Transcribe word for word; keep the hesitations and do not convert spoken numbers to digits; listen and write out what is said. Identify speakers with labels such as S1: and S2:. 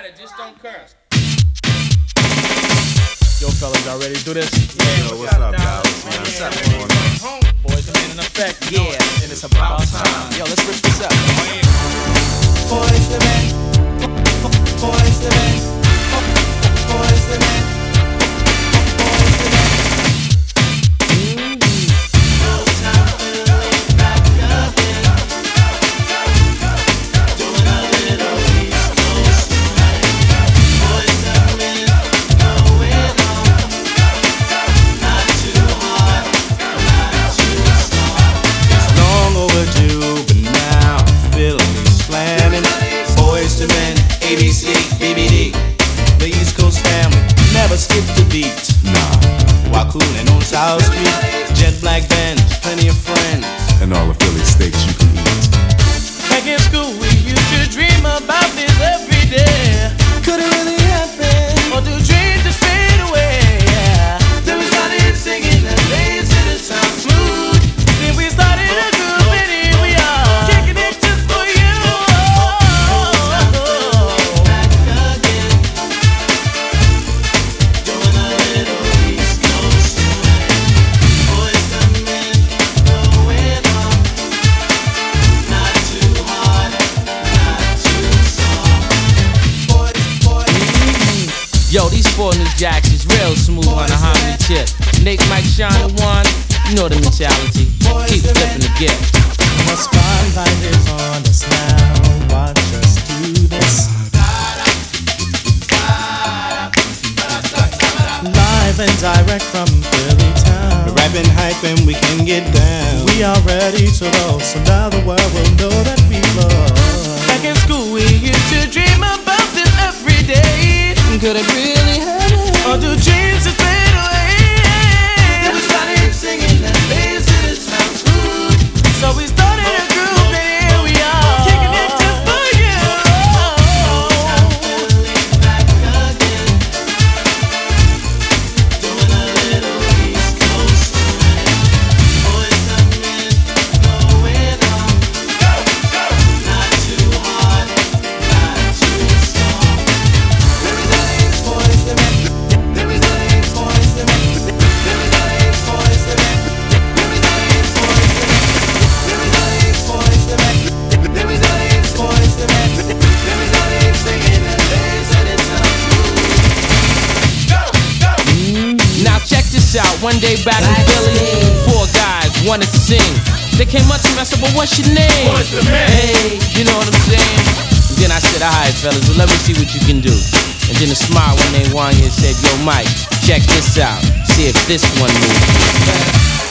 S1: got it, just don't curse.
S2: Yo, fellas, y'all ready to do this?
S3: Yeah, yo, what's up, guys? What's up, man?
S2: Boys come in effect.
S4: Yeah,
S2: and it's about time.
S4: Yo, let's rip this up.
S5: Boys the men, boys the men, boys the men.
S6: A B C, B B D, the East Coast family never skip the beat. Nah, while coolin' on South Street, jet black Benz, plenty of friends,
S3: and all the Philly steaks you can eat.
S5: Back in school, we used to dream about this every day. Could it really happen? Or do dreams just fade away? Yeah. Then we started singing and they said it sounds smooth. Then we started a group and here we are, kicking it just for you.
S1: Yo, these four new jacks is real smooth on a harmony tip. Nick, Mike, Sean, and Juan, you know the mentality. Keep flipping the gift.
S5: The spotlight is on us now. Watch us do this. Live and direct from Philly town.
S6: We're rapping, hyping, we can get down.
S5: We are ready to roll, so now the world will know that we love. Back in school, we used to dream about this every day.
S1: Could it really happen?
S5: Or do dreams just fade away? Then we started singing and they said it sounds good. So we started a group and here we are, kicking it just for you. Back again, doing a little East Coast swing. Boys coming in, going on. Not too hard, not too soft. Boys the men, there is no names, boys the men. There is no names, boys the men. There is no names, boys the men. There is no names, boys the men. There is no names, boys the men. There is no names singing and they said it sounds good. Go, go.
S1: Now check this out. One day back in Philly, four guys wanted to sing. They came up to me, I said, "But what's your name?"
S2: What's the man?
S1: Hey, you know what I'm saying? And then I said, "Alright, fellas, well, let me see what you can do." And then a smart one named Wanya said, "Yo, Mike, check this out. See if this one moves."